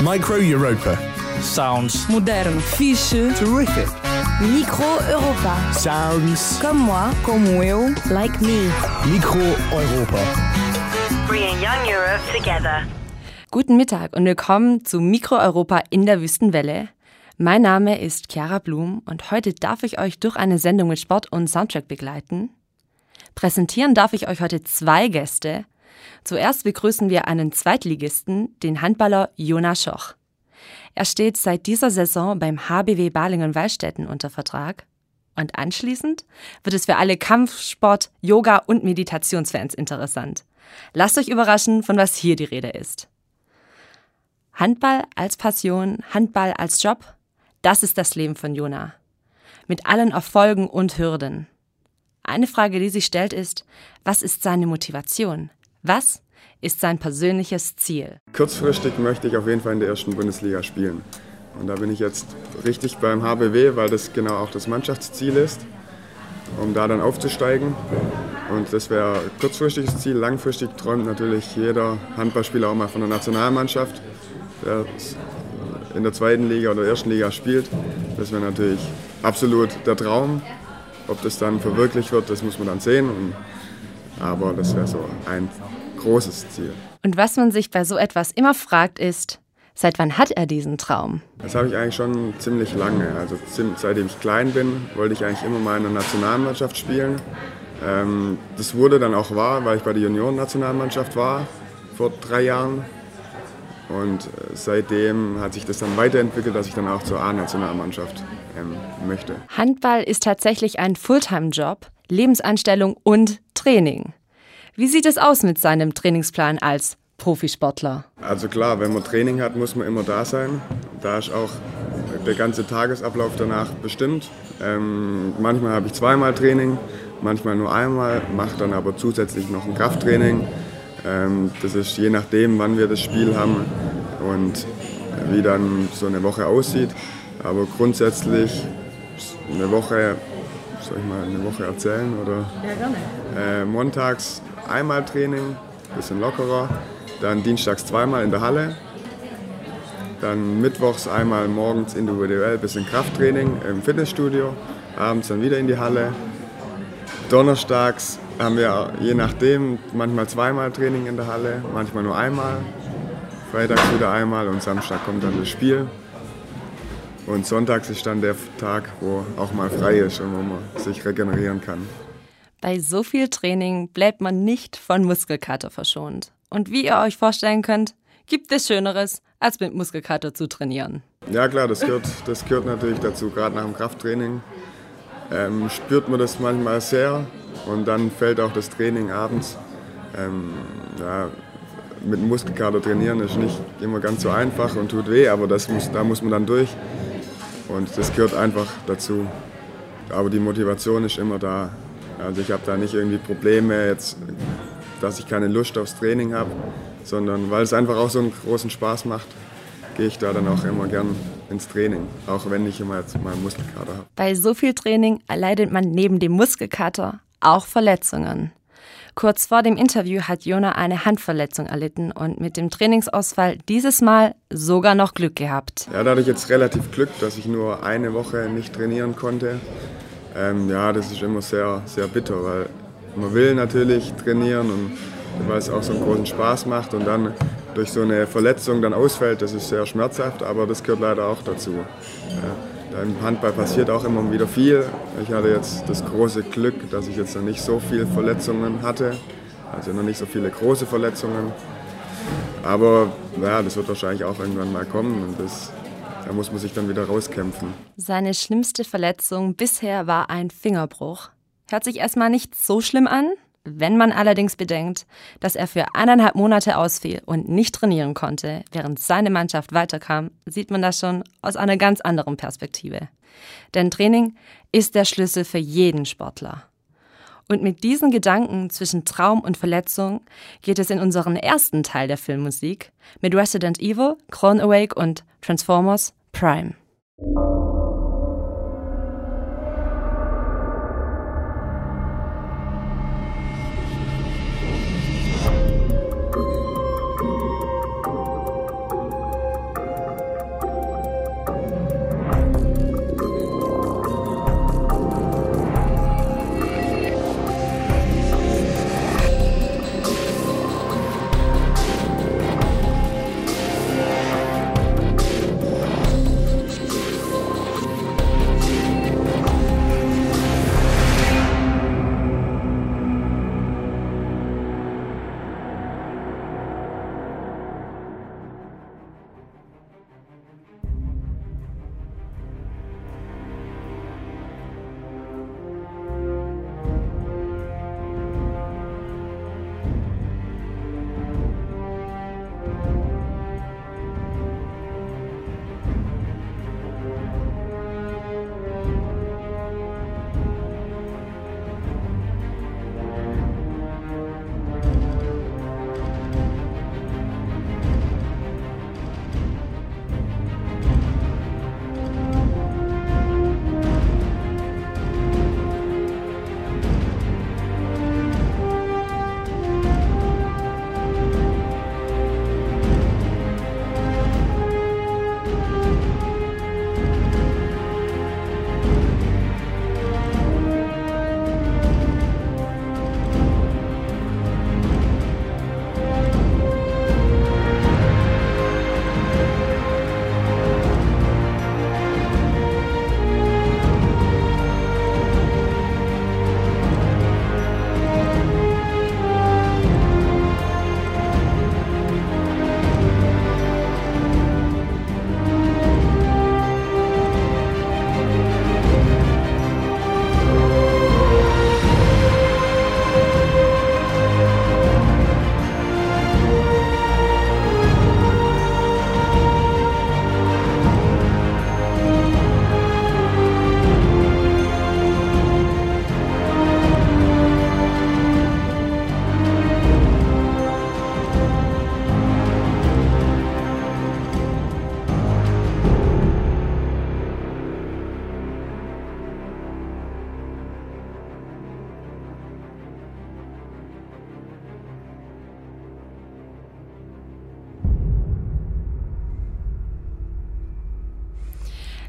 Micro Europa. Sounds Moderno. Fixe. Terrific. Micro Europa. Sounds. Comme moi. Como eu. Like me. Micro Europa. Bringing young Europe together. Guten Mittag und willkommen zu Micro Europa in der Wüstenwelle. Mein Name ist Chiara Blum und heute darf ich euch durch eine Sendung mit Sport und Soundtrack begleiten. Präsentieren darf ich euch heute 2 Gäste. Zuerst begrüßen wir einen Zweitligisten, den Handballer Jona Schoch. Er steht seit dieser Saison beim HBW Balingen-Wallstätten unter Vertrag. Und anschließend wird es für alle Kampfsport-, Yoga- und Meditationsfans interessant. Lasst euch überraschen, von was hier die Rede ist. Handball als Passion, Handball als Job, das ist das Leben von Jona. Mit allen Erfolgen und Hürden. Eine Frage, die sich stellt, ist, was ist seine Motivation? Was ist sein persönliches Ziel? Kurzfristig möchte ich auf jeden Fall in der ersten Bundesliga spielen. Und da bin ich jetzt richtig beim HBW, weil das genau auch das Mannschaftsziel ist, um da dann aufzusteigen. Und das wäre ein kurzfristiges Ziel. Langfristig träumt natürlich jeder Handballspieler auch mal von der Nationalmannschaft, der in der 2. Liga oder 1. Liga spielt. Das wäre natürlich absolut der Traum. Ob das dann verwirklicht wird, das muss man dann sehen. Aber das wäre so ein großes Ziel. Und was man sich bei so etwas immer fragt ist, seit wann hat er diesen Traum? Das habe ich eigentlich schon ziemlich lange. Also seitdem ich klein bin, wollte ich eigentlich immer mal in der Nationalmannschaft spielen. Das wurde dann auch wahr, weil ich bei der Junioren-Nationalmannschaft war, vor 3 Jahren. Und seitdem hat sich das dann weiterentwickelt, dass ich dann auch zur A-Nationalmannschaft möchte. Handball ist tatsächlich ein Fulltime-Job, Lebensanstellung und Training. Wie sieht es aus mit seinem Trainingsplan als Profisportler? Also klar, wenn man Training hat, muss man immer da sein. Da ist auch der ganze Tagesablauf danach bestimmt. Manchmal habe ich 2-mal Training, manchmal nur einmal, mache dann aber zusätzlich noch ein Krafttraining. Das ist je nachdem, wann wir das Spiel haben und wie dann so eine Woche aussieht. Aber grundsätzlich eine Woche, soll ich mal eine Woche erzählen? Oder? Ja, gerne. Montags einmal Training, bisschen lockerer. Dann dienstags 2-mal in der Halle. Dann mittwochs einmal morgens individuell bisschen Krafttraining im Fitnessstudio. Abends dann wieder in die Halle. Donnerstags haben wir je nachdem manchmal 2-mal Training in der Halle, manchmal nur einmal. Freitags wieder einmal und Samstag kommt dann das Spiel. Und sonntags ist dann der Tag, wo auch mal frei ist und wo man sich regenerieren kann. Bei so viel Training bleibt man nicht von Muskelkater verschont. Und wie ihr euch vorstellen könnt, gibt es Schöneres, als mit Muskelkater zu trainieren. Ja klar, das gehört natürlich dazu. Gerade nach dem Krafttraining spürt man das manchmal sehr. Und dann fällt auch das Training abends. Mit dem Muskelkater trainieren ist nicht immer ganz so einfach und tut weh, aber da muss man dann durch. Und das gehört einfach dazu. Aber die Motivation ist immer da. Also ich habe da nicht irgendwie Probleme, jetzt, dass ich keine Lust aufs Training habe, sondern weil es einfach auch so einen großen Spaß macht, gehe ich da dann auch immer gern ins Training, auch wenn ich immer jetzt mal einen Muskelkater habe. Bei so viel Training erleidet man neben dem Muskelkater auch Verletzungen. Kurz vor dem Interview hat Jona eine Handverletzung erlitten und mit dem Trainingsausfall dieses Mal sogar noch Glück gehabt. Ja, da hatte ich jetzt relativ Glück, dass ich nur eine Woche nicht trainieren konnte. Das ist immer sehr, sehr bitter, weil man will natürlich trainieren und weil es auch so einen großen Spaß macht und dann durch so eine Verletzung dann ausfällt, das ist sehr schmerzhaft, aber das gehört leider auch dazu. Im Handball passiert auch immer wieder viel. Ich hatte jetzt das große Glück, dass ich jetzt noch nicht so viele Verletzungen hatte, also noch nicht so viele große Verletzungen. Aber ja, das wird wahrscheinlich auch irgendwann mal kommen und da muss man sich dann wieder rauskämpfen. Seine schlimmste Verletzung bisher war ein Fingerbruch. Hört sich erstmal nicht so schlimm an. Wenn man allerdings bedenkt, dass er für 1,5 Monate ausfiel und nicht trainieren konnte, während seine Mannschaft weiterkam, sieht man das schon aus einer ganz anderen Perspektive. Denn Training ist der Schlüssel für jeden Sportler. Und mit diesen Gedanken zwischen Traum und Verletzung geht es in unseren ersten Teil der Filmmusik mit Resident Evil, Clone Awake und Transformers Prime.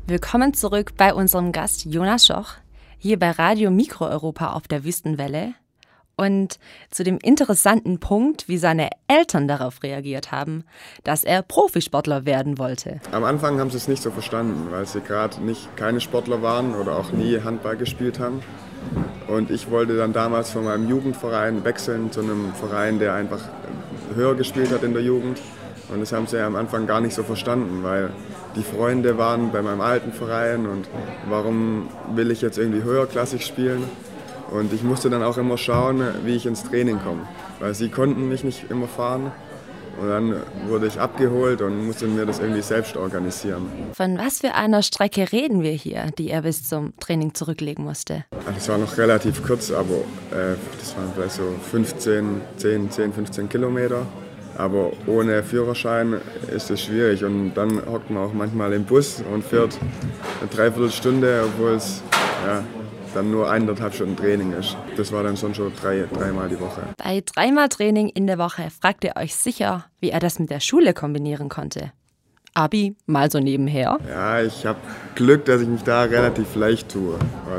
Willkommen zurück bei unserem Gast Jonas Schoch, hier bei Radio Mikro Europa auf der Wüstenwelle. Und zu dem interessanten Punkt, wie seine Eltern darauf reagiert haben, dass er Profisportler werden wollte. Am Anfang haben sie es nicht so verstanden, weil sie gerade keine Sportler waren oder auch nie Handball gespielt haben. Und ich wollte dann damals von meinem Jugendverein wechseln zu einem Verein, der einfach höher gespielt hat in der Jugend. Und das haben sie am Anfang gar nicht so verstanden, weil die Freunde waren bei meinem alten Verein und warum will ich jetzt irgendwie höherklassig spielen? Und ich musste dann auch immer schauen, wie ich ins Training komme, weil sie konnten mich nicht immer fahren. Und dann wurde ich abgeholt und musste mir das irgendwie selbst organisieren. Von was für einer Strecke reden wir hier, die er bis zum Training zurücklegen musste? Das war noch relativ kurz, aber das waren vielleicht so 15 Kilometer. Aber ohne Führerschein ist es schwierig. Und dann hockt man auch manchmal im Bus und fährt eine Dreiviertelstunde, obwohl es dann nur 1,5 Stunden Training ist. Das war dann schon dreimal die Woche. Bei 3-mal Training in der Woche fragt ihr euch sicher, wie er das mit der Schule kombinieren konnte. Abi mal so nebenher? Ja, ich habe Glück, dass ich mich da relativ leicht tue.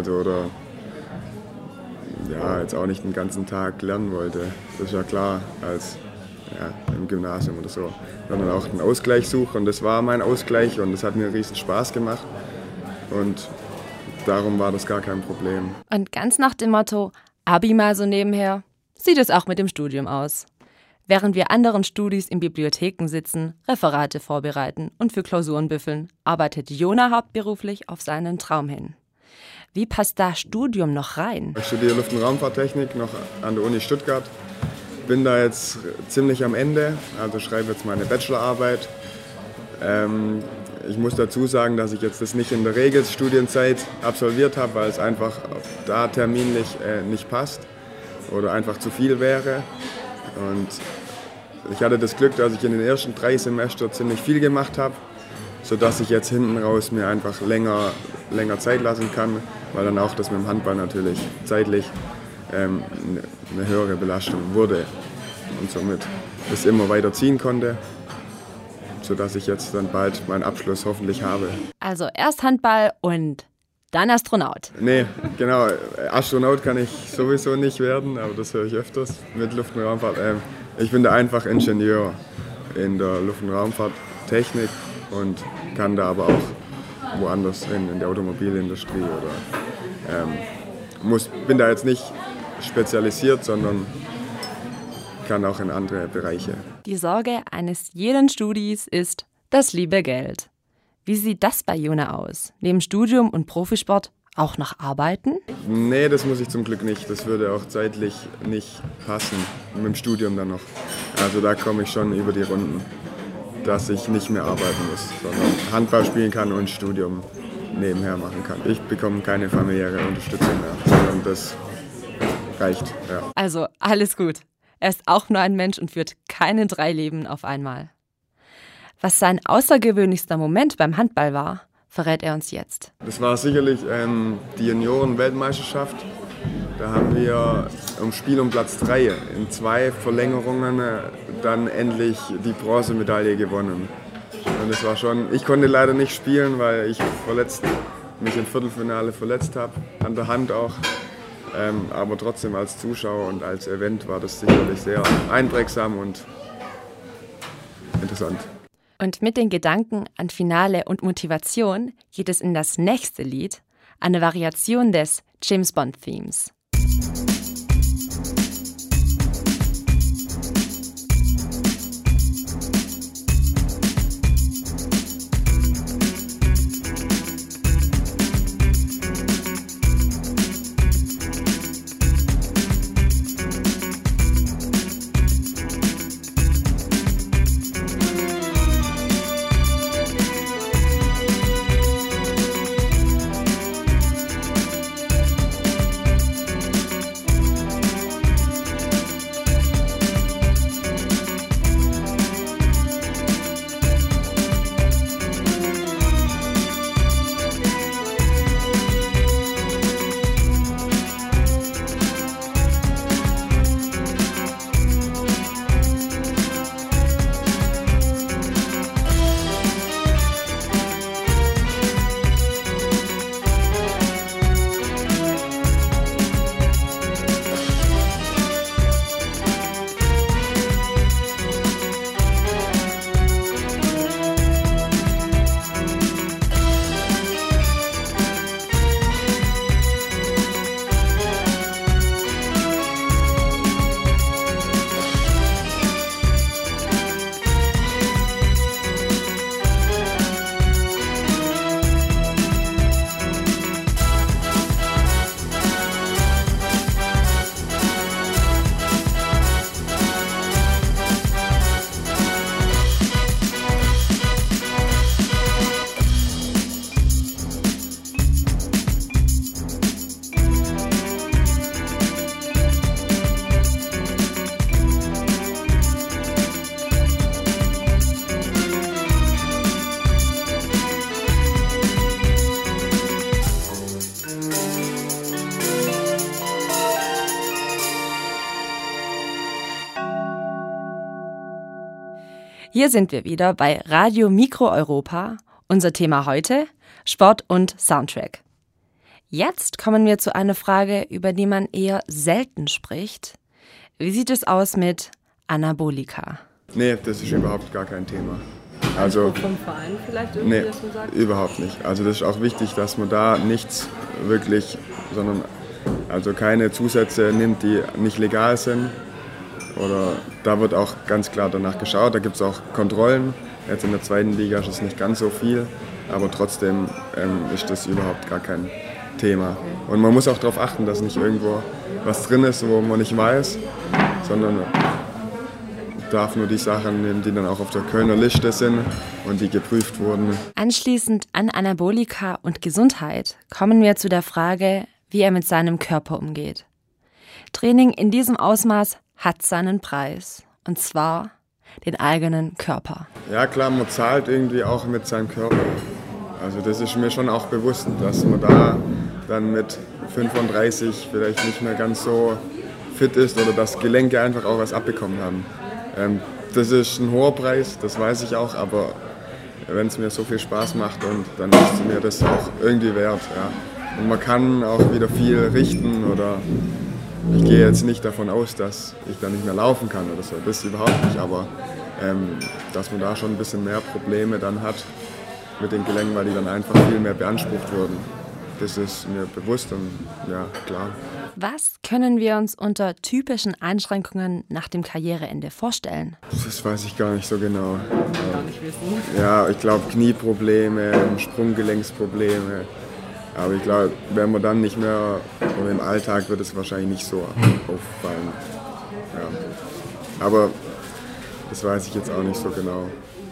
Jetzt auch nicht den ganzen Tag lernen wollte. Das ist ja klar, als im Gymnasium oder so. Sondern auch einen Ausgleich suche und das war mein Ausgleich und das hat mir riesen Spaß gemacht. Und darum war das gar kein Problem. Und ganz nach dem Motto, Abi mal so nebenher, sieht es auch mit dem Studium aus. Während wir anderen Studis in Bibliotheken sitzen, Referate vorbereiten und für Klausuren büffeln, arbeitet Jona hauptberuflich auf seinen Traum hin. Wie passt da Studium noch rein? Ich studiere Luft- und Raumfahrttechnik noch an der Uni Stuttgart. Bin da jetzt ziemlich am Ende, also schreibe jetzt meine Bachelorarbeit. Ich muss dazu sagen, dass ich jetzt das nicht in der Regelstudienzeit absolviert habe, weil es einfach da terminlich nicht passt oder einfach zu viel wäre. Und ich hatte das Glück, dass ich in den ersten 3 Semestern ziemlich viel gemacht habe, sodass ich jetzt hinten raus mir einfach länger Zeit lassen kann, weil dann auch das mit dem Handball natürlich zeitlich eine höhere Belastung wurde und somit es immer weiter ziehen konnte, sodass ich jetzt dann bald meinen Abschluss hoffentlich habe. Also erst Handball und dann Astronaut. Nee, genau. Astronaut kann ich sowieso nicht werden, aber das höre ich öfters mit Luft- und Raumfahrt. Ich bin da einfach Ingenieur in der Luft- und Raumfahrttechnik und kann da aber auch woanders in der Automobilindustrie oder bin da jetzt nicht spezialisiert, sondern kann auch in andere Bereiche. Die Sorge eines jeden Studis ist das liebe Geld. Wie sieht das bei Jona aus? Neben Studium und Profisport auch noch arbeiten? Nee, das muss ich zum Glück nicht. Das würde auch zeitlich nicht passen, mit dem Studium dann noch. Also da komme ich schon über die Runden, dass ich nicht mehr arbeiten muss, sondern Handball spielen kann und Studium nebenher machen kann. Ich bekomme keine familiäre Unterstützung mehr, sondern das reicht. Ja. Also alles gut. Er ist auch nur ein Mensch und führt keine 3 Leben auf einmal. Was sein außergewöhnlichster Moment beim Handball war, verrät er uns jetzt. Das war sicherlich die Junioren-Weltmeisterschaft. Da haben wir im Spiel um Platz 3 in 2 Verlängerungen dann endlich die Bronzemedaille gewonnen. Und das war schon, ich konnte leider nicht spielen, weil ich mich im Viertelfinale verletzt habe, an der Hand auch. Aber trotzdem als Zuschauer und als Event war das sicherlich sehr einprägsam und interessant. Und mit den Gedanken an Finale und Motivation geht es in das nächste Lied, eine Variation des James Bond Themes. Hier sind wir wieder bei Radio Mikro Europa. Unser Thema heute: Sport und Soundtrack. Jetzt kommen wir zu einer Frage, über die man eher selten spricht. Wie sieht es aus mit Anabolika? Nee, das ist überhaupt gar kein Thema. Also Vom Verein vielleicht irgendwie, nee, dass man sagt? überhaupt nicht. Also das ist auch wichtig, dass man da nichts wirklich, sondern also keine Zusätze nimmt, die nicht legal sind. Oder da wird auch ganz klar danach geschaut. Da gibt es auch Kontrollen. Jetzt in der zweiten Liga ist es nicht ganz so viel, aber trotzdem ist das überhaupt gar kein Thema. Und man muss auch darauf achten, dass nicht irgendwo was drin ist, wo man nicht weiß, sondern darf nur die Sachen nehmen, die dann auch auf der Kölner Liste sind und die geprüft wurden. Anschließend an Anabolika und Gesundheit kommen wir zu der Frage, wie er mit seinem Körper umgeht. Training in diesem Ausmaß hat seinen Preis, und zwar den eigenen Körper. Ja klar, man zahlt irgendwie auch mit seinem Körper. Also das ist mir schon auch bewusst, dass man da dann mit 35 vielleicht nicht mehr ganz so fit ist oder dass Gelenke einfach auch was abbekommen haben. Das ist ein hoher Preis, das weiß ich auch, aber wenn es mir so viel Spaß macht, und dann ist mir das auch irgendwie wert. Ja. Und man kann auch wieder viel richten, oder ich gehe jetzt nicht davon aus, dass ich dann nicht mehr laufen kann oder so, das überhaupt nicht, aber dass man da schon ein bisschen mehr Probleme dann hat mit den Gelenken, weil die dann einfach viel mehr beansprucht wurden. Das ist mir bewusst und ja, klar. Was können wir uns unter typischen Einschränkungen nach dem Karriereende vorstellen? Das weiß ich gar nicht so genau. Ja, ich glaube Knieprobleme, Sprunggelenksprobleme. Aber ich glaube, wenn man dann nicht mehr, oder im Alltag wird es wahrscheinlich nicht so auffallen. Ja. Aber das weiß ich jetzt auch nicht so genau.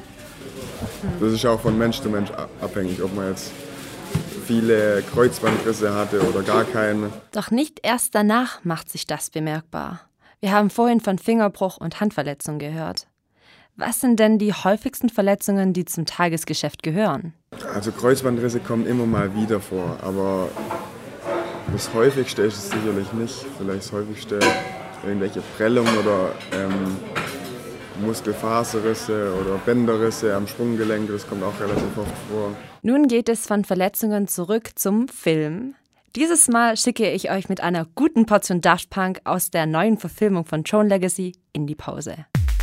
Das ist auch von Mensch zu Mensch abhängig, ob man jetzt viele Kreuzbandrisse hatte oder gar keine. Doch nicht erst danach macht sich das bemerkbar. Wir haben vorhin von Fingerbruch und Handverletzung gehört. Was sind denn die häufigsten Verletzungen, die zum Tagesgeschäft gehören? Also Kreuzbandrisse kommen immer mal wieder vor, aber das häufigste ist es sicherlich nicht. Vielleicht das häufigste irgendwelche Prellungen oder Muskelfaserrisse oder Bänderrisse am Sprunggelenk, das kommt auch relativ oft vor. Nun geht es von Verletzungen zurück zum Film. Dieses Mal schicke ich euch mit einer guten Portion Daft Punk aus der neuen Verfilmung von Tron Legacy in die Pause.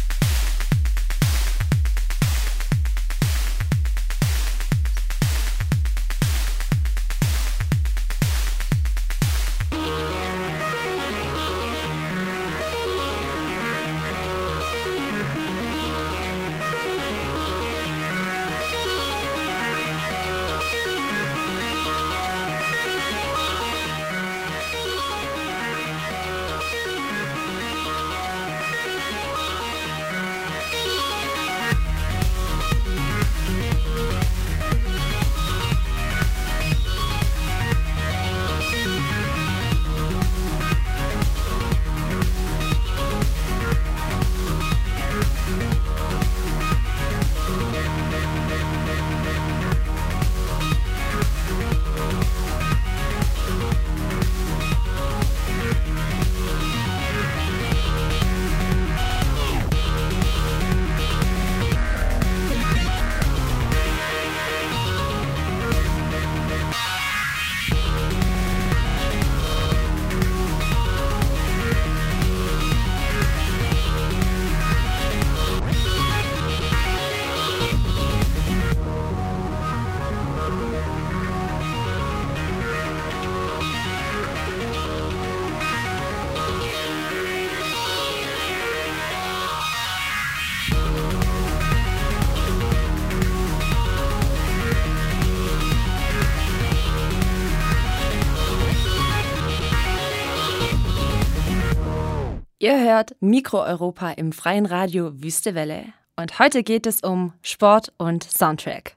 Ihr hört Mikro Europa im freien Radio Wüste Welle und heute geht es um Sport und Soundtrack.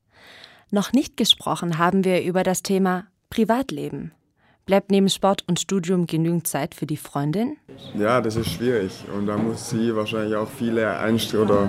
Noch nicht gesprochen haben wir über das Thema Privatleben. Bleibt neben Sport und Studium genügend Zeit für die Freundin? Ja, das ist schwierig und da muss sie wahrscheinlich auch viele einstellen oder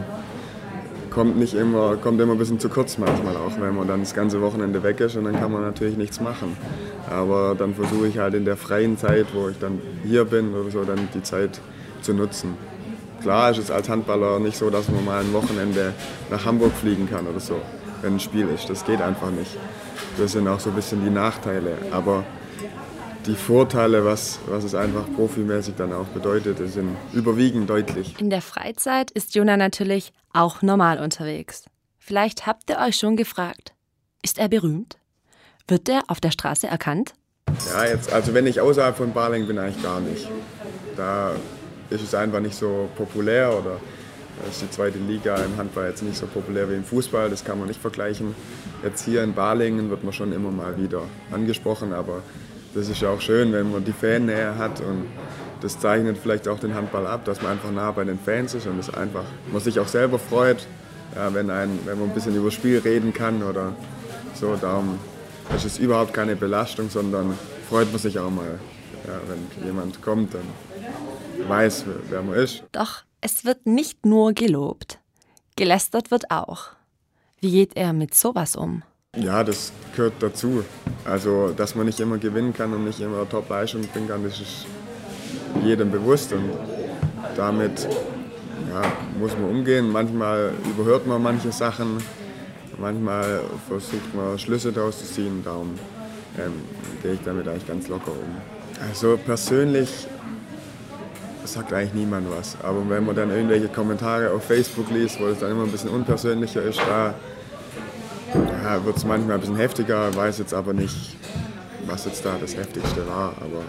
kommt immer ein bisschen zu kurz manchmal auch, wenn man dann das ganze Wochenende weg ist und dann kann man natürlich nichts machen. Aber dann versuche ich halt in der freien Zeit, wo ich dann hier bin oder so, dann die Zeit zu nutzen. Klar ist es als Handballer nicht so, dass man mal ein Wochenende nach Hamburg fliegen kann oder so, wenn ein Spiel ist. Das geht einfach nicht. Das sind auch so ein bisschen die Nachteile. Aber die Vorteile, was es einfach profimäßig dann auch bedeutet, sind überwiegend deutlich. In der Freizeit ist Jona natürlich auch normal unterwegs. Vielleicht habt ihr euch schon gefragt, ist er berühmt? Wird er auf der Straße erkannt? Ja, also wenn ich außerhalb von Balingen bin, eigentlich gar nicht. Da ist es einfach nicht so populär oder ist die zweite Liga im Handball jetzt nicht so populär wie im Fußball, das kann man nicht vergleichen. Jetzt hier in Balingen wird man schon immer mal wieder angesprochen, aber das ist ja auch schön, wenn man die Fannähe hat und das zeichnet vielleicht auch den Handball ab, dass man einfach nah bei den Fans ist und man sich auch selber freut, ja, wenn man ein bisschen über das Spiel reden kann oder so. Darum ist es überhaupt keine Belastung, sondern freut man sich auch mal, ja, wenn jemand kommt und weiß, wer man ist. Doch es wird nicht nur gelobt. Gelästert wird auch. Wie geht er mit sowas um? Ja, das gehört dazu. Also, dass man nicht immer gewinnen kann und nicht immer Top-Leistung bringen kann, das ist jedem bewusst. Und damit muss man umgehen. Manchmal überhört man manche Sachen, manchmal versucht man Schlüsse daraus zu ziehen. Darum gehe ich damit eigentlich ganz locker um. Also persönlich sagt eigentlich niemand was. Aber wenn man dann irgendwelche Kommentare auf Facebook liest, wo es dann immer ein bisschen unpersönlicher ist, da wird es manchmal ein bisschen heftiger, weiß jetzt aber nicht, was jetzt da das Heftigste war. Aber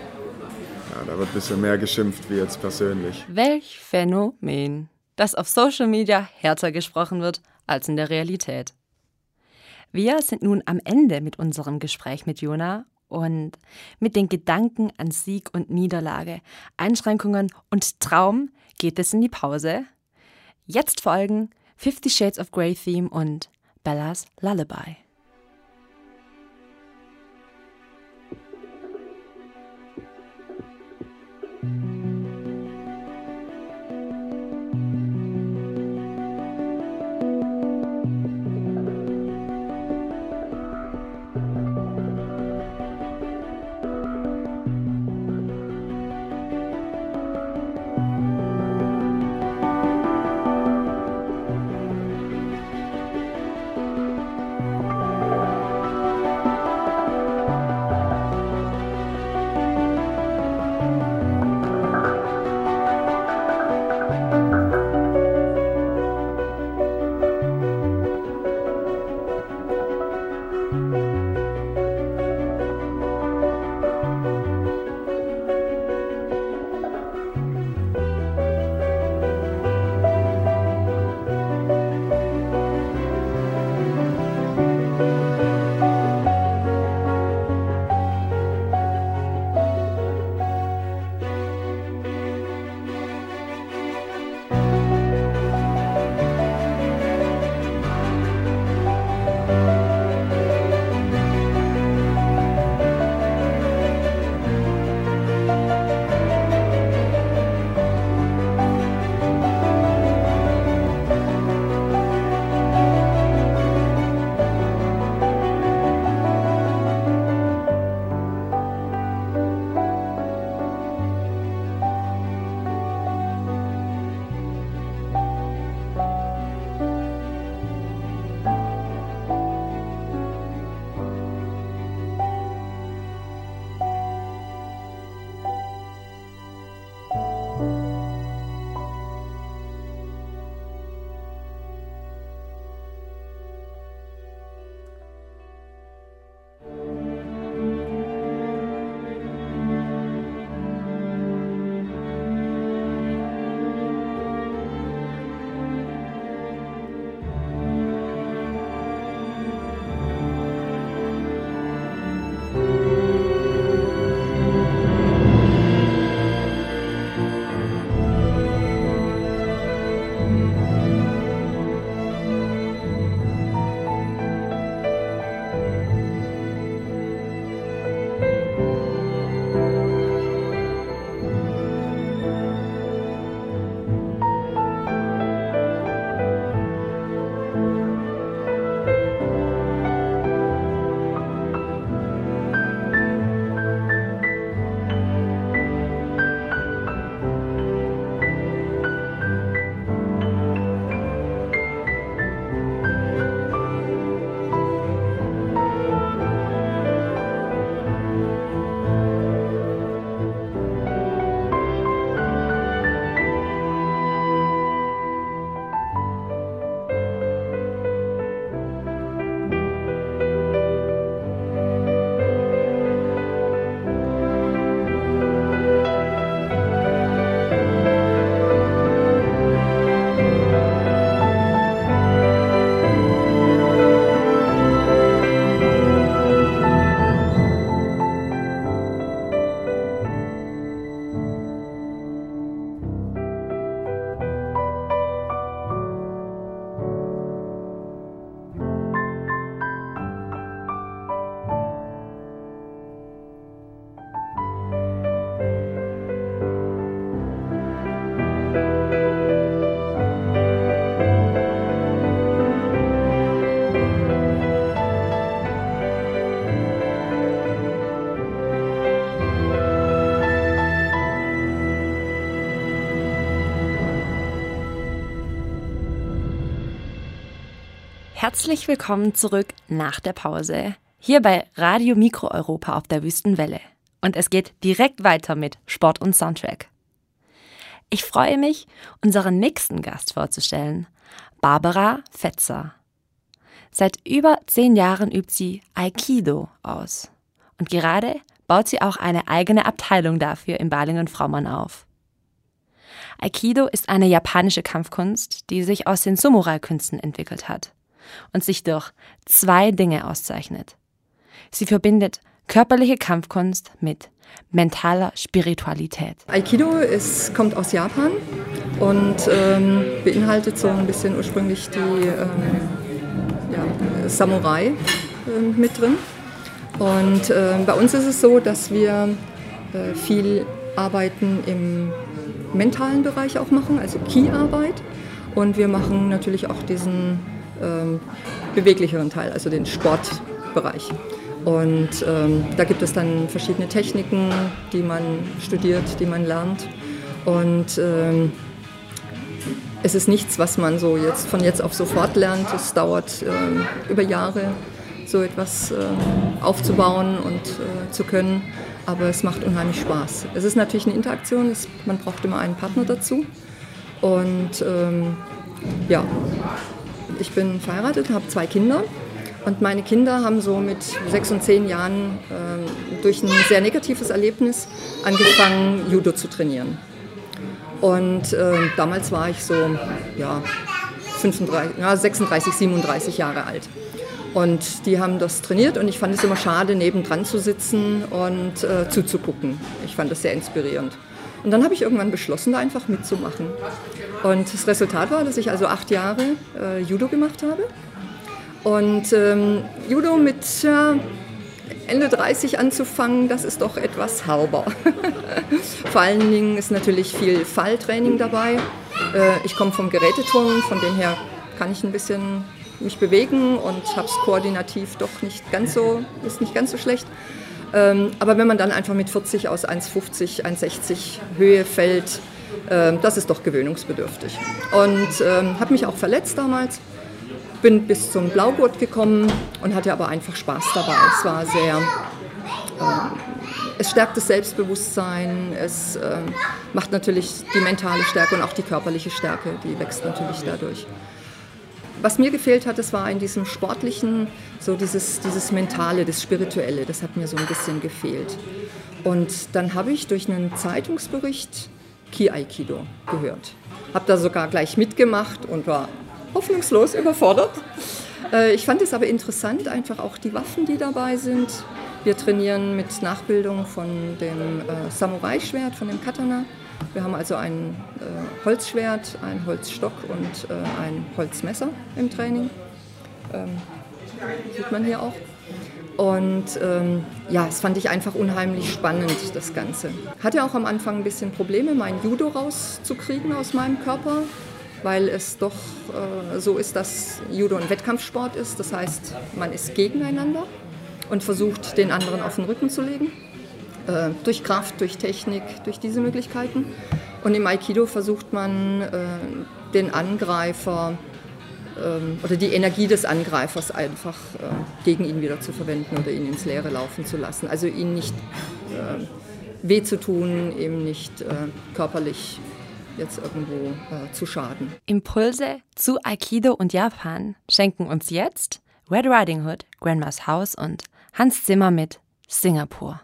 da wird ein bisschen mehr geschimpft wie jetzt persönlich. Welch Phänomen, dass auf Social Media härter gesprochen wird als in der Realität. Wir sind nun am Ende mit unserem Gespräch mit Jona und mit den Gedanken an Sieg und Niederlage, Einschränkungen und Traum geht es in die Pause. Jetzt folgen 50 Shades of Grey Theme und Bella's Lullaby. Herzlich willkommen zurück nach der Pause, hier bei Radio Mikro Europa auf der Wüstenwelle. Und es geht direkt weiter mit Sport und Soundtrack. Ich freue mich, unseren nächsten Gast vorzustellen, Barbara Fetzer. Seit über 10 Jahren übt sie Aikido aus. Und gerade baut sie auch eine eigene Abteilung dafür in Balingen-Fraumann auf. Aikido ist eine japanische Kampfkunst, die sich aus den Samurai-Künsten entwickelt hat und sich durch 2 Dinge auszeichnet. Sie verbindet körperliche Kampfkunst mit mentaler Spiritualität. Aikido kommt aus Japan und beinhaltet so ein bisschen ursprünglich die Samurai mit drin. Und bei uns ist es so, dass wir viel Arbeiten im mentalen Bereich auch machen, also Ki-Arbeit. Und wir machen natürlich auch diesen beweglicheren Teil, also den Sportbereich. Und da gibt es dann verschiedene Techniken, die man studiert, die man lernt. Und es ist nichts, was man so von jetzt auf sofort lernt. Es dauert über Jahre, so etwas aufzubauen und zu können. Aber es macht unheimlich Spaß. Es ist natürlich eine Interaktion, man braucht immer einen Partner dazu. Und ich bin verheiratet, habe 2 Kinder. Und meine Kinder haben so mit 6 und 10 Jahren durch ein sehr negatives Erlebnis angefangen, Judo zu trainieren. Und damals war ich so 36, 37 Jahre alt. Und die haben das trainiert und ich fand es immer schade, nebendran zu sitzen und zuzugucken. Ich fand das sehr inspirierend. Und dann habe ich irgendwann beschlossen, da einfach mitzumachen. Und das Resultat war, dass ich also 8 Jahre Judo gemacht habe. Und Judo mit Ende 30 anzufangen, das ist doch etwas herber. Vor allen Dingen ist natürlich viel Falltraining dabei. Ich komme vom Geräteturnen, von dem her kann ich ein bisschen mich bewegen und habe es koordinativ doch nicht ganz so schlecht. Aber wenn man dann einfach mit 40 aus 1,50, 1,60 Höhe fällt, das ist doch gewöhnungsbedürftig. Und habe mich auch verletzt damals. Bin bis zum Blaugurt gekommen und hatte aber einfach Spaß dabei. Es war es stärkt das Selbstbewusstsein, es macht natürlich die mentale Stärke und auch die körperliche Stärke, die wächst natürlich dadurch. Was mir gefehlt hat, das war in diesem Sportlichen, so dieses Mentale, das Spirituelle, das hat mir so ein bisschen gefehlt. Und dann habe ich durch einen Zeitungsbericht Ki-Aikido gehört. Habe da sogar gleich mitgemacht und war hoffnungslos überfordert. Ich fand es aber interessant, einfach auch die Waffen, die dabei sind. Wir trainieren mit Nachbildung von dem Samurai-Schwert, von dem Katana. Wir haben also ein Holzschwert, einen Holzstock und ein Holzmesser im Training. Sieht man hier auch. Und das fand ich einfach unheimlich spannend, das Ganze. Hatte auch am Anfang ein bisschen Probleme, mein Judo rauszukriegen aus meinem Körper, weil es doch so ist, dass Judo ein Wettkampfsport ist. Das heißt, man ist gegeneinander und versucht, den anderen auf den Rücken zu legen. Durch Kraft, durch Technik, durch diese Möglichkeiten. Und im Aikido versucht man, den Angreifer oder die Energie des Angreifers einfach gegen ihn wieder zu verwenden oder ihn ins Leere laufen zu lassen. Also ihn nicht weh zu tun, ihm nicht körperlich jetzt irgendwo zu schaden. Impulse zu Aikido und Japan schenken uns jetzt Red Riding Hood, Grandma's House und Hans Zimmer mit Singapur.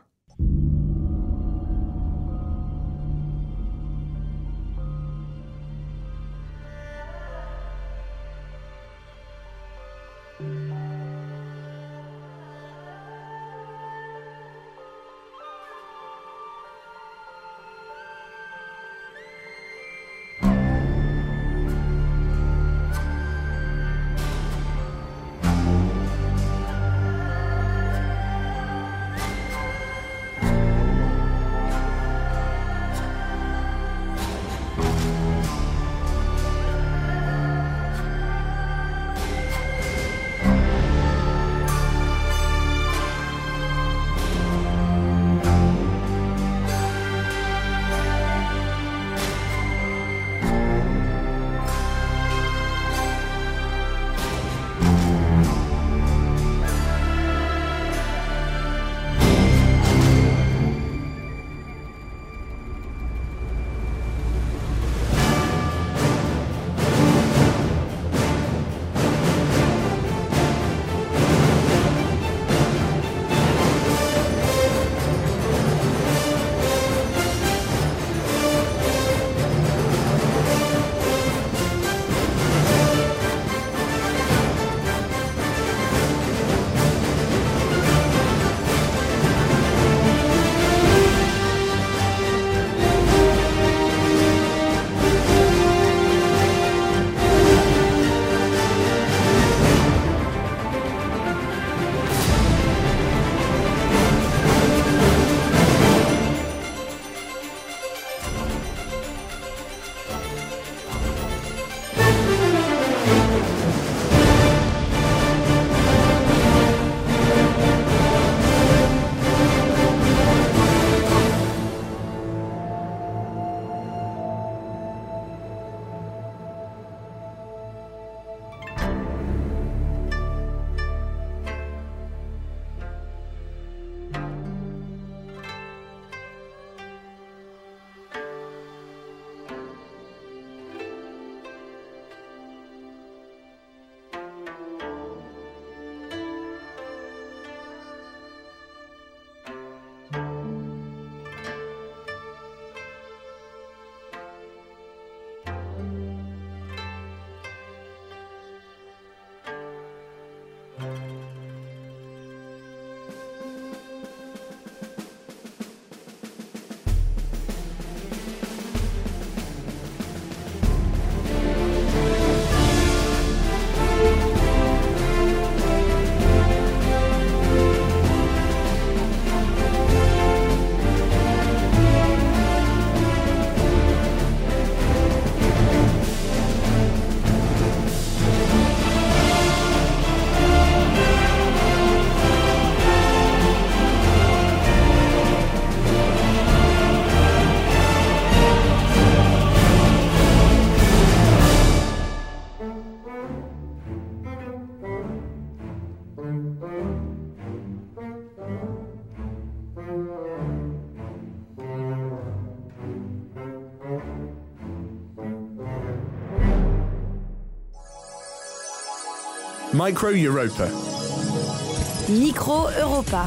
Micro Europa. Micro Europa.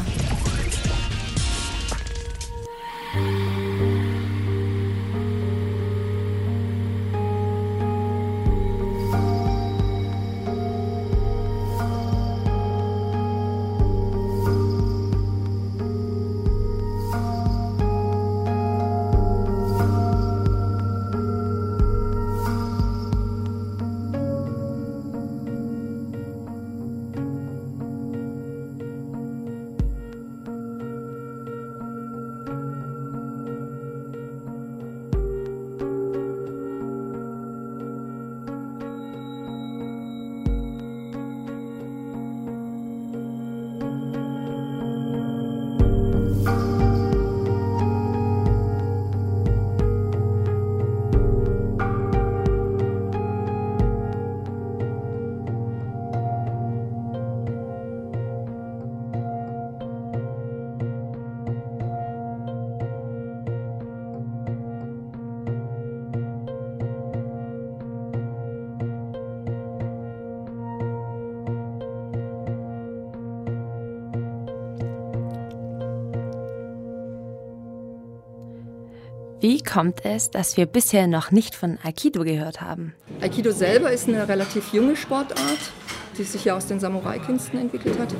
Wie kommt es, dass wir bisher noch nicht von Aikido gehört haben? Aikido selber ist eine relativ junge Sportart, die sich ja aus den Samurai-Künsten entwickelt hat.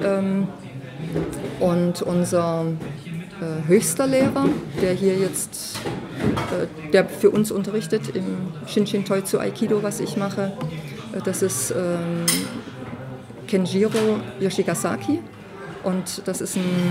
Und unser höchster Lehrer, der hier jetzt, der für uns unterrichtet im Shinshin Toitsu Aikido, was ich mache, das ist Kenjiro Yoshigasaki. Und das ist ein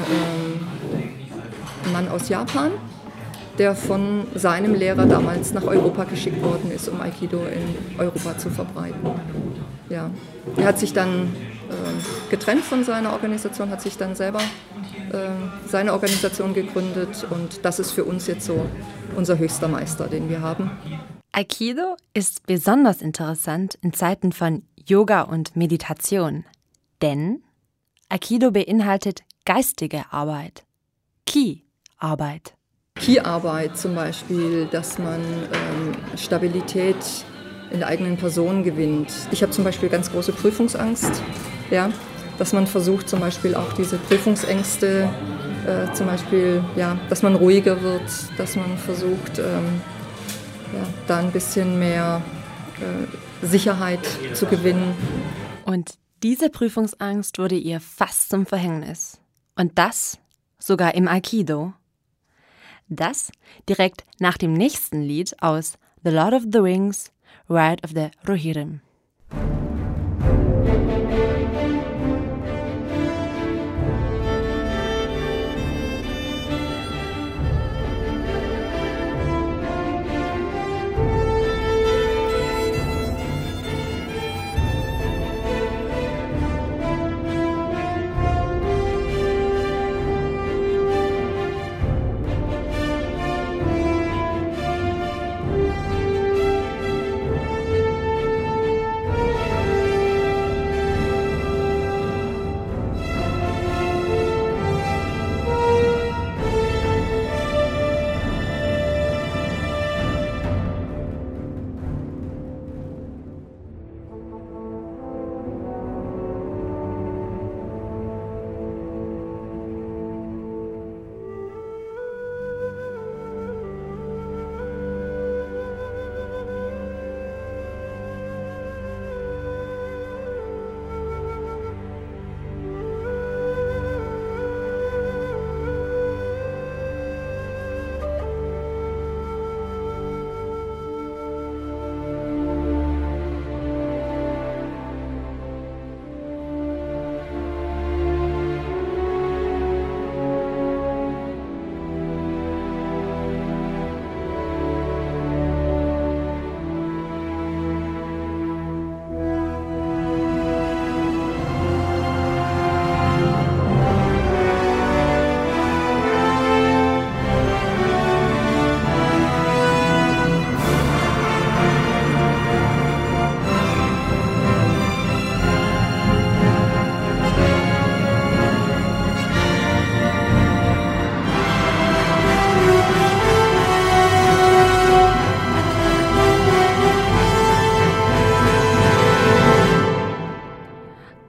Mann aus Japan, der von seinem Lehrer damals nach Europa geschickt worden ist, um Aikido in Europa zu verbreiten. Ja. Er hat sich dann getrennt von seiner Organisation, hat sich dann selber seine Organisation gegründet und das ist für uns jetzt so unser höchster Meister, den wir haben. Aikido ist besonders interessant in Zeiten von Yoga und Meditation, denn Aikido beinhaltet geistige Arbeit, Ki-Arbeit. Ki-Arbeit zum Beispiel, dass man Stabilität in der eigenen Person gewinnt. Ich habe zum Beispiel ganz große Prüfungsangst, ja, dass man versucht zum Beispiel auch diese Prüfungsängste, zum Beispiel, ja, dass man ruhiger wird, dass man versucht, da ein bisschen mehr Sicherheit zu gewinnen. Und diese Prüfungsangst wurde ihr fast zum Verhängnis. Und das sogar im Aikido. Das direkt nach dem nächsten Lied aus The Lord of the Rings, Ride of the Rohirrim.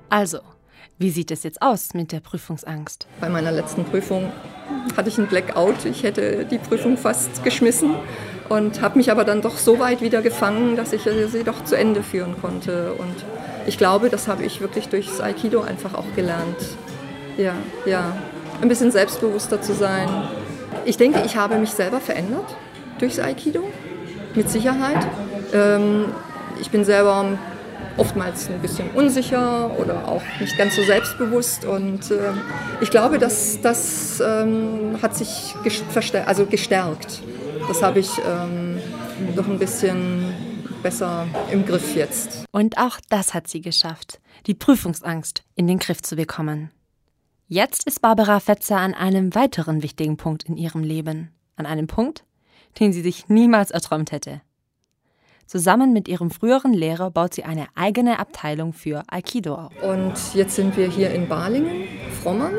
Also, wie sieht es jetzt aus mit der Prüfungsangst? Bei meiner letzten Prüfung hatte ich einen Blackout. Ich hätte die Prüfung fast geschmissen und habe mich aber dann doch so weit wieder gefangen, dass ich sie doch zu Ende führen konnte. Und ich glaube, das habe ich wirklich durchs Aikido einfach auch gelernt. Ja, ein bisschen selbstbewusster zu sein. Ich denke, ich habe mich selber verändert durchs Aikido, mit Sicherheit. Ich bin selber oftmals ein bisschen unsicher oder auch nicht ganz so selbstbewusst. Und ich glaube, das hat sich gestärkt. Das habe ich doch ein bisschen besser im Griff jetzt. Und auch das hat sie geschafft, die Prüfungsangst in den Griff zu bekommen. Jetzt ist Barbara Fetzer an einem weiteren wichtigen Punkt in ihrem Leben. An einem Punkt, den sie sich niemals erträumt hätte. Zusammen mit ihrem früheren Lehrer baut sie eine eigene Abteilung für Aikido auf. Und jetzt sind wir hier in Balingen, Frommern,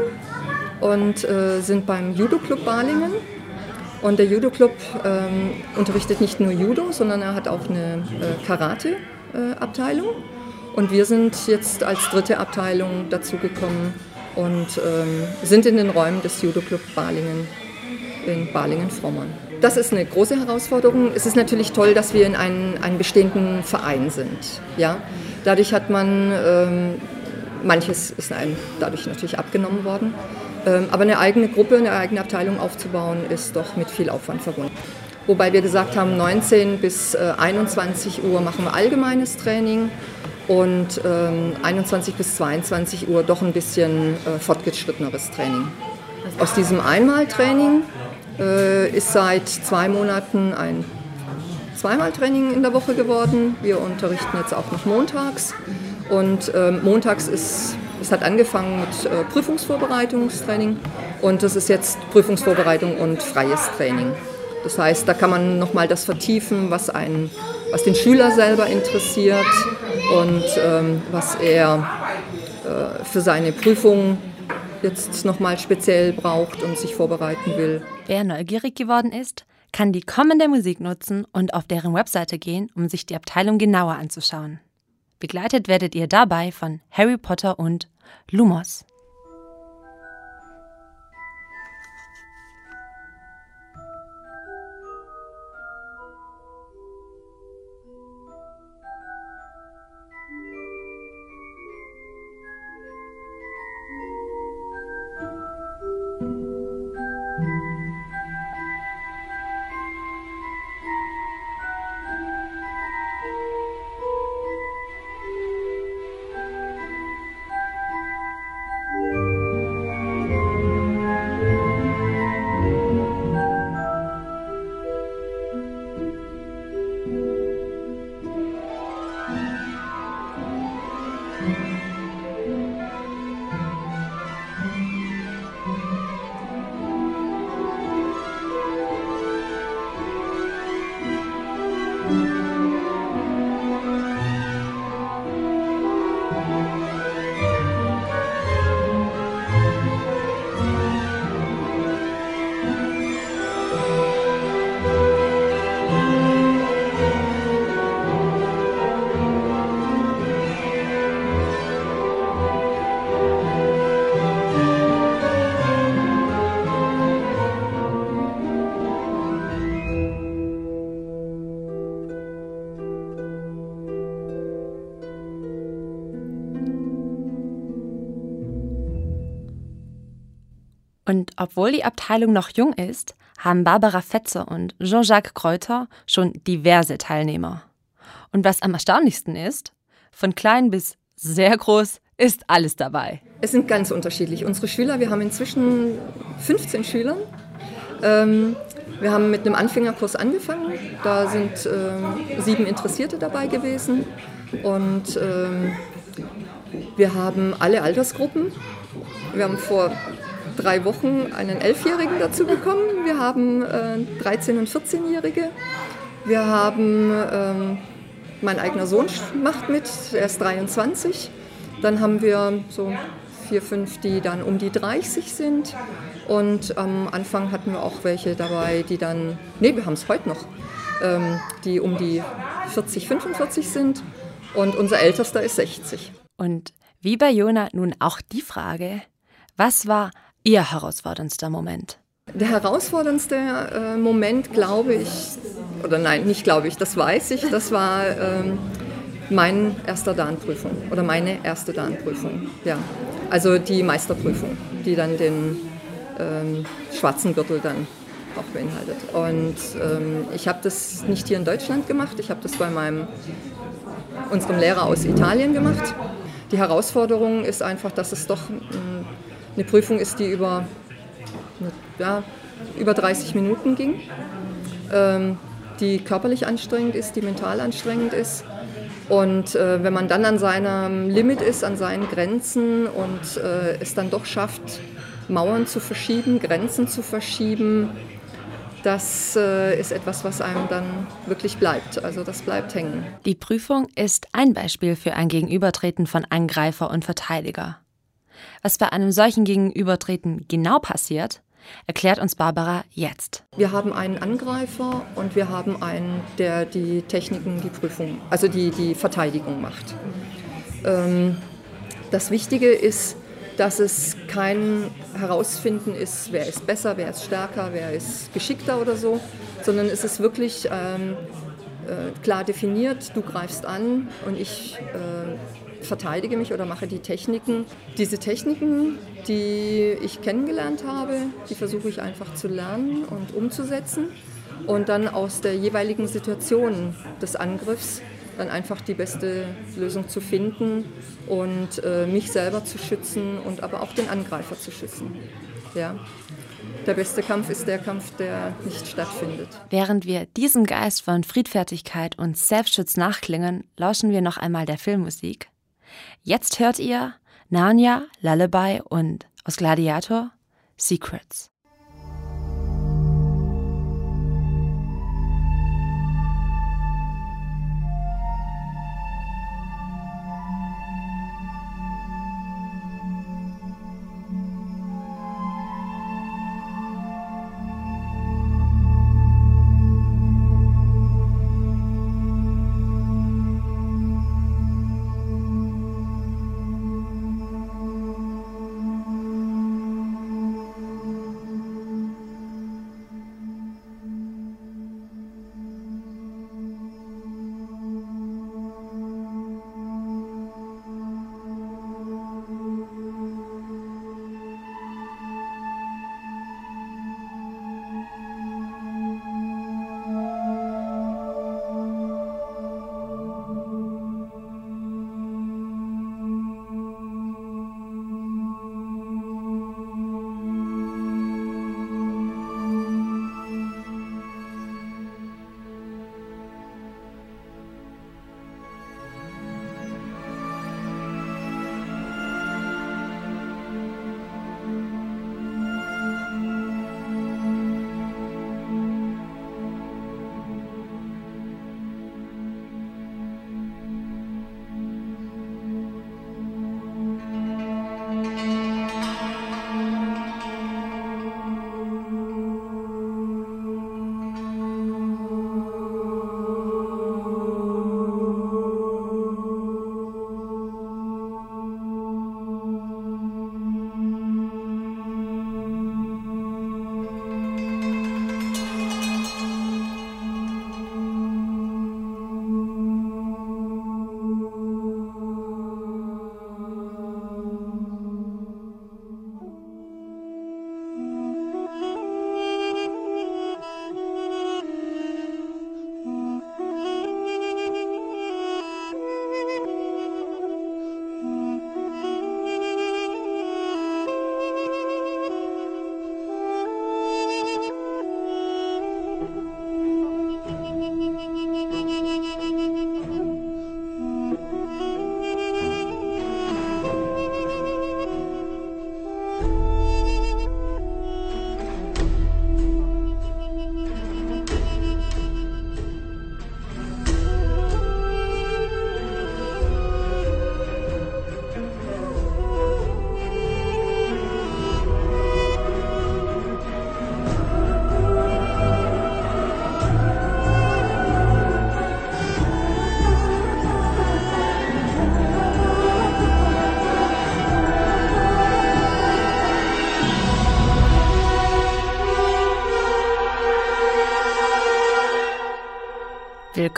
und sind beim Judo-Club Balingen. Und der Judo-Club unterrichtet nicht nur Judo, sondern er hat auch eine Karate-Abteilung. Und wir sind jetzt als dritte Abteilung dazugekommen und sind in den Räumen des Judo-Club Balingen in Balingen-Frommern. Das ist eine große Herausforderung. Es ist natürlich toll, dass wir in einem bestehenden Verein sind. Ja? Dadurch hat man, manches ist einem dadurch natürlich abgenommen worden, aber eine eigene Gruppe, eine eigene Abteilung aufzubauen, ist doch mit viel Aufwand verbunden. Wobei wir gesagt haben, 19 bis 21 Uhr machen wir allgemeines Training und 21 bis 22 Uhr doch ein bisschen fortgeschritteneres Training. Aus diesem Einmaltraining ist seit 2 Monaten ein Zweimaltraining in der Woche geworden. Wir unterrichten jetzt auch noch montags. Und montags es hat angefangen mit Prüfungsvorbereitungstraining und das ist jetzt Prüfungsvorbereitung und freies Training. Das heißt, da kann man nochmal das vertiefen, was den Schüler selber interessiert und was er für seine Prüfung jetzt nochmal speziell braucht und sich vorbereiten will. Wer neugierig geworden ist, kann die kommende Musik nutzen und auf deren Webseite gehen, um sich die Abteilung genauer anzuschauen. Begleitet werdet ihr dabei von Harry Potter und Lumos. Und obwohl die Abteilung noch jung ist, haben Barbara Fetzer und Jean-Jacques Kräuter schon diverse Teilnehmer. Und was am erstaunlichsten ist, von klein bis sehr groß ist alles dabei. Es sind ganz unterschiedlich. Unsere Schüler, wir haben inzwischen 15 Schüler. Wir haben mit einem Anfängerkurs angefangen. Da sind 7 Interessierte dabei gewesen. Und wir haben alle Altersgruppen. Wir haben vor 3 Wochen einen 11-Jährigen dazu bekommen. Wir haben 13- und 14-Jährige. Wir haben, mein eigener Sohn macht mit, er ist 23. Dann haben wir so 4, 5, die dann um die 30 sind. Und am Anfang hatten wir auch welche dabei, die dann, wir haben es heute noch, die um die 40, 45 sind. Und unser Ältester ist 60. Und Wie bei Jona nun auch die Frage, was war Ihr herausforderndster Moment? Der herausforderndste Moment, glaube ich, oder nein, nicht glaube ich, das weiß ich, das war meine erste Dan-Prüfung oder meine erste Dan-Prüfung. Ja. Also die Meisterprüfung, die dann den schwarzen Gürtel dann auch beinhaltet. Und ich habe das nicht hier in Deutschland gemacht, ich habe das bei unserem Lehrer aus Italien gemacht. Die Herausforderung ist einfach, dass es doch eine Prüfung ist, die über 30 Minuten ging, die körperlich anstrengend ist, die mental anstrengend ist. Und wenn man dann an seinem Limit ist, an seinen Grenzen und es dann doch schafft, Mauern zu verschieben, Grenzen zu verschieben, das ist etwas, was einem dann wirklich bleibt. Also das bleibt hängen. Die Prüfung ist ein Beispiel für ein Gegenübertreten von Angreifer und Verteidiger. Was bei einem solchen Gegenübertreten genau passiert, erklärt uns Barbara jetzt. Wir haben einen Angreifer und wir haben einen, der die Techniken, die Prüfung, also die Verteidigung macht. Das Wichtige ist, dass es kein Herausfinden ist, wer ist besser, wer ist stärker, wer ist geschickter oder so, sondern es ist wirklich klar definiert, du greifst an und ich verteidige mich oder mache die Techniken. Diese Techniken, die ich kennengelernt habe, die versuche ich einfach zu lernen und umzusetzen und dann aus der jeweiligen Situation des Angriffs dann einfach die beste Lösung zu finden und mich selber zu schützen und aber auch den Angreifer zu schützen. Ja. Der beste Kampf ist der Kampf, der nicht stattfindet. Während wir diesem Geist von Friedfertigkeit und Selbstschutz nachklingen, lauschen wir noch einmal der Filmmusik. Jetzt hört ihr Narnia, Lullaby und aus Gladiator Secrets.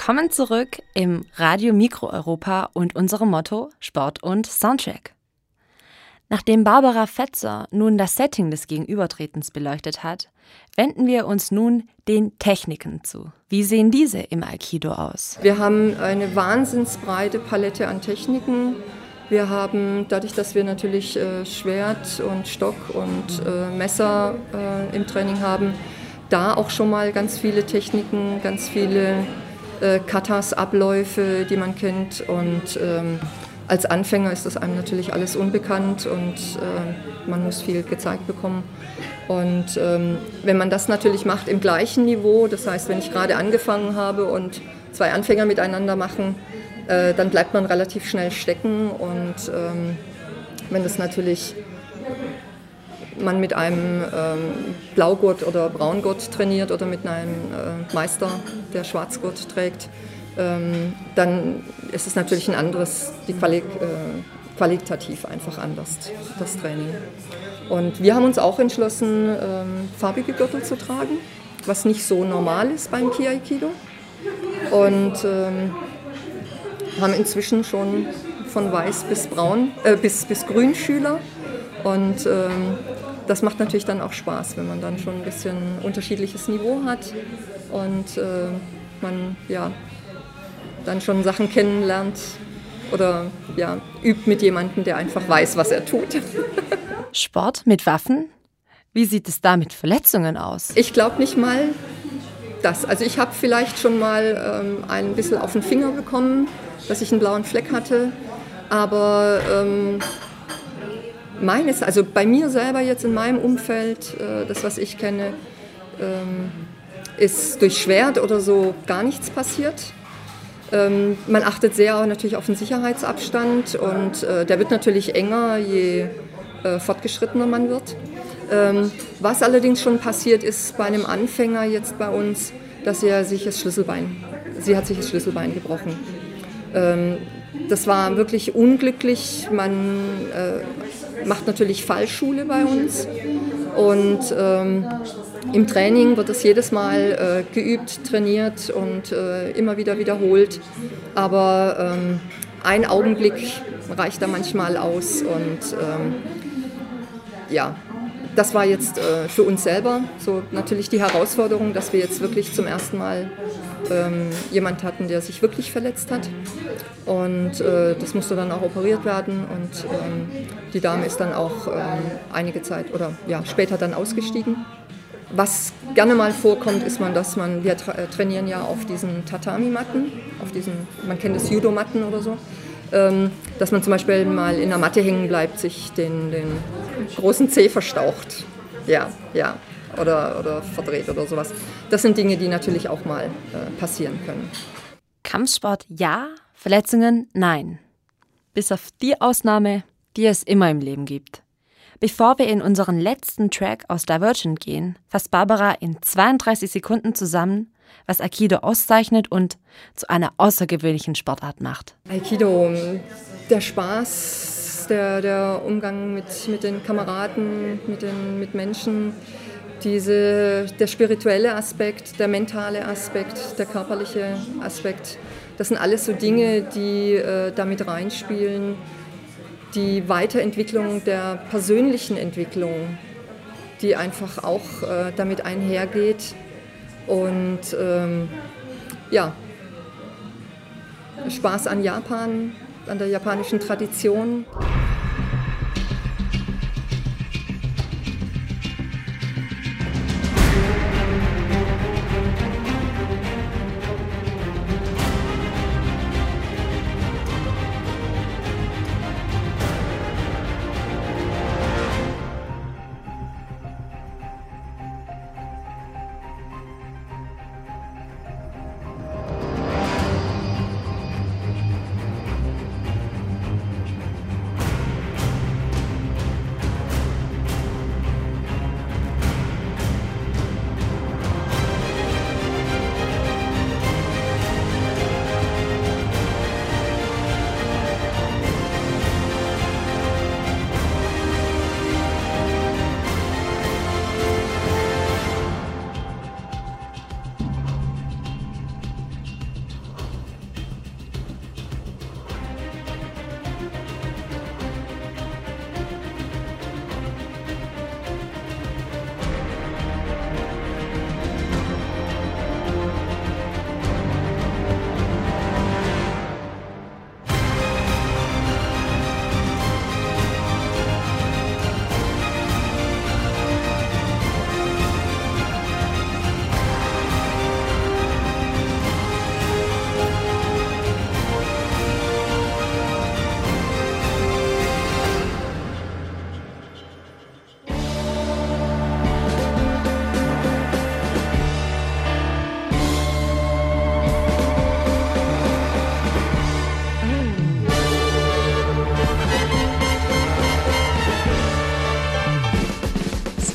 Willkommen zurück im Radio Mikro Europa und unserem Motto Sport und Soundtrack. Nachdem Barbara Fetzer nun das Setting des Gegenübertretens beleuchtet hat, wenden wir uns nun den Techniken zu. Wie sehen diese im Aikido aus? Wir haben eine wahnsinnsbreite Palette an Techniken. Wir haben, dadurch, dass wir natürlich Schwert und Stock und Messer im Training haben, da auch schon mal ganz viele Techniken, ganz viele Katas, Abläufe, die man kennt. Und als Anfänger ist das einem natürlich alles unbekannt und man muss viel gezeigt bekommen. Und wenn man das natürlich macht im gleichen Niveau, das heißt, wenn ich gerade angefangen habe und zwei Anfänger miteinander machen, dann bleibt man relativ schnell stecken. Und wenn das natürlich man mit einem Blaugurt oder Braungurt trainiert oder mit einem Meister, der Schwarzgurt trägt, dann ist es natürlich ein anderes, qualitativ einfach anders, das Training. Und wir haben uns auch entschlossen, farbige Gürtel zu tragen, was nicht so normal ist beim Ki-Aikido. Und haben inzwischen schon von weiß bis braun, bis grün Schüler. Und das macht natürlich dann auch Spaß, wenn man dann schon ein bisschen unterschiedliches Niveau hat und man dann schon Sachen kennenlernt oder übt mit jemandem, der einfach weiß, was er tut. Sport mit Waffen? Wie sieht es da mit Verletzungen aus? Ich glaube nicht mal das. Also ich habe vielleicht schon mal ein bisschen auf den Finger bekommen, dass ich einen blauen Fleck hatte, aber also bei mir selber jetzt in meinem Umfeld, das was ich kenne, ist durch Schwert oder so gar nichts passiert. Man achtet sehr auch natürlich auf den Sicherheitsabstand und der wird natürlich enger, je fortgeschrittener man wird. Was allerdings schon passiert ist bei einem Anfänger jetzt bei uns, dass sie hat sich das Schlüsselbein gebrochen. Das war wirklich unglücklich. Man macht natürlich Fallschule bei uns und im Training wird das jedes Mal geübt, trainiert und immer wieder wiederholt. Aber ein Augenblick reicht da manchmal aus und das war jetzt für uns selber so natürlich die Herausforderung, dass wir jetzt wirklich zum ersten Mal jemand hatten, der sich wirklich verletzt hat. Und das musste dann auch operiert werden und die Dame ist dann auch einige Zeit oder später dann ausgestiegen. Was gerne mal vorkommt, ist wir trainieren ja auf diesen Tatami-Matten, man kennt das Judo-Matten oder so, dass man zum Beispiel mal in der Matte hängen bleibt, sich den großen Zeh verstaucht, oder verdreht oder sowas. Das sind Dinge, die natürlich auch mal passieren können. Kampfsport ja, Verletzungen nein. Bis auf die Ausnahme, die es immer im Leben gibt. Bevor wir in unseren letzten Track aus Divergent gehen, fasst Barbara in 32 Sekunden zusammen, was Aikido auszeichnet und zu einer außergewöhnlichen Sportart macht. Aikido, der Spaß, der Umgang mit den Kameraden, mit Menschen, der spirituelle Aspekt, der mentale Aspekt, der körperliche Aspekt, das sind alles so Dinge, die damit reinspielen. Die Weiterentwicklung der persönlichen Entwicklung, die einfach auch damit einhergeht. Und Spaß an Japan, an der japanischen Tradition.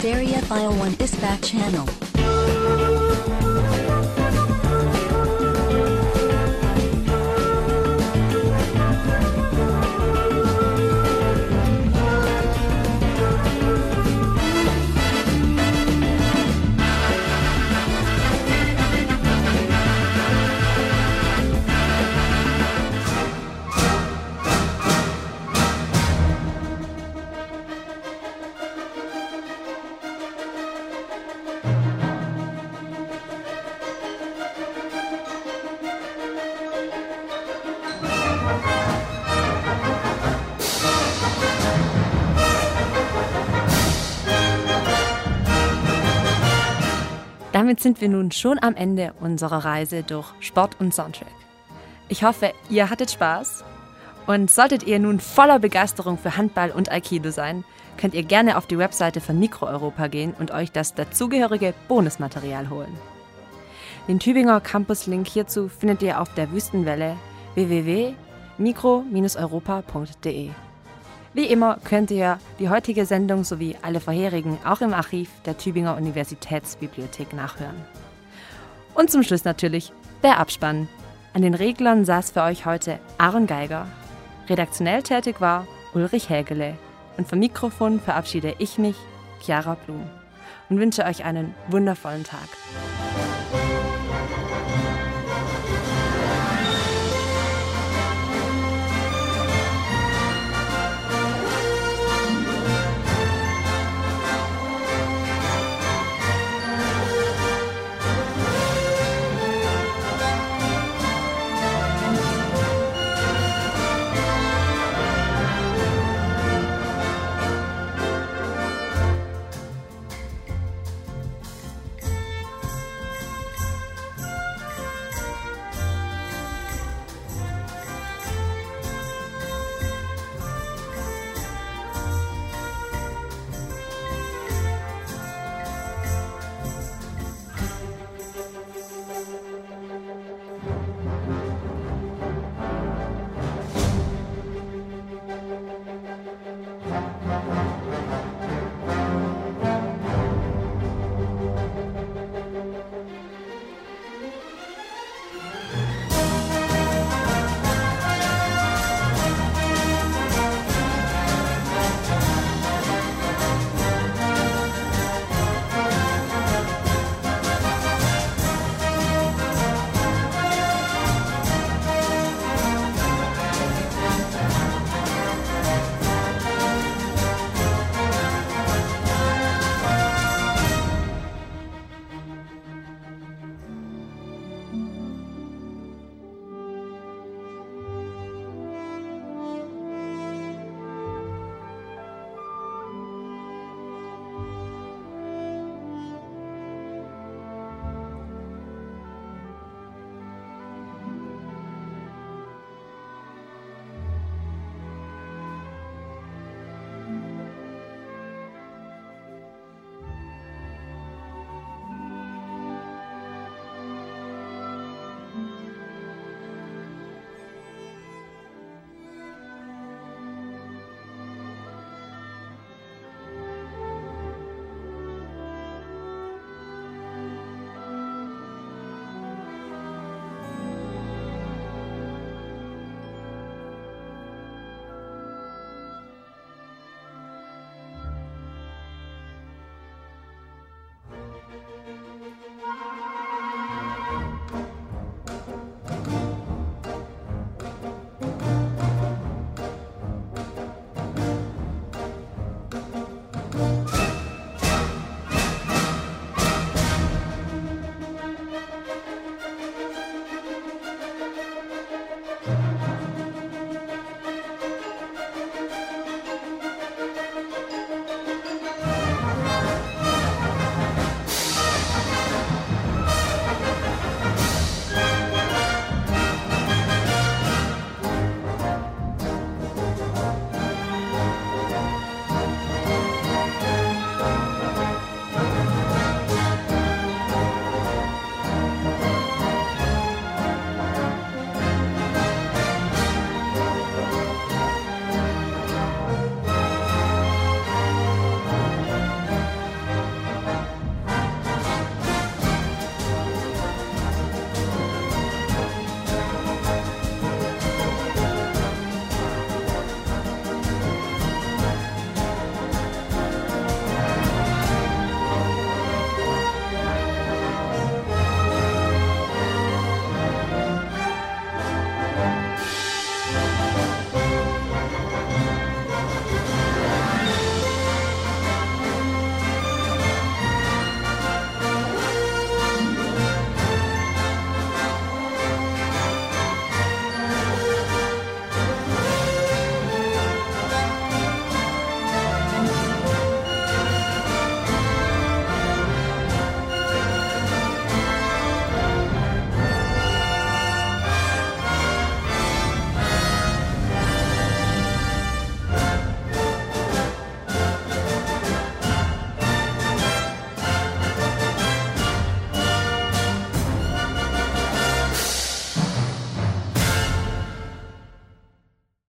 area file 1 dispatch channel. Damit sind wir nun schon am Ende unserer Reise durch Sport und Soundtrack. Ich hoffe, ihr hattet Spaß. Und solltet ihr nun voller Begeisterung für Handball und Aikido sein, könnt ihr gerne auf die Webseite von Mikro Europa gehen und euch das dazugehörige Bonusmaterial holen. Den Tübinger Campus-Link hierzu findet ihr auf der Wüstenwelle www.mikro-europa.de. Wie immer könnt ihr die heutige Sendung sowie alle vorherigen auch im Archiv der Tübinger Universitätsbibliothek nachhören. Und zum Schluss natürlich der Abspann. An den Reglern saß für euch heute Aaron Geiger. Redaktionell tätig war Ulrich Hägele. Und vom Mikrofon verabschiede ich mich, Chiara Blum, und wünsche euch einen wundervollen Tag.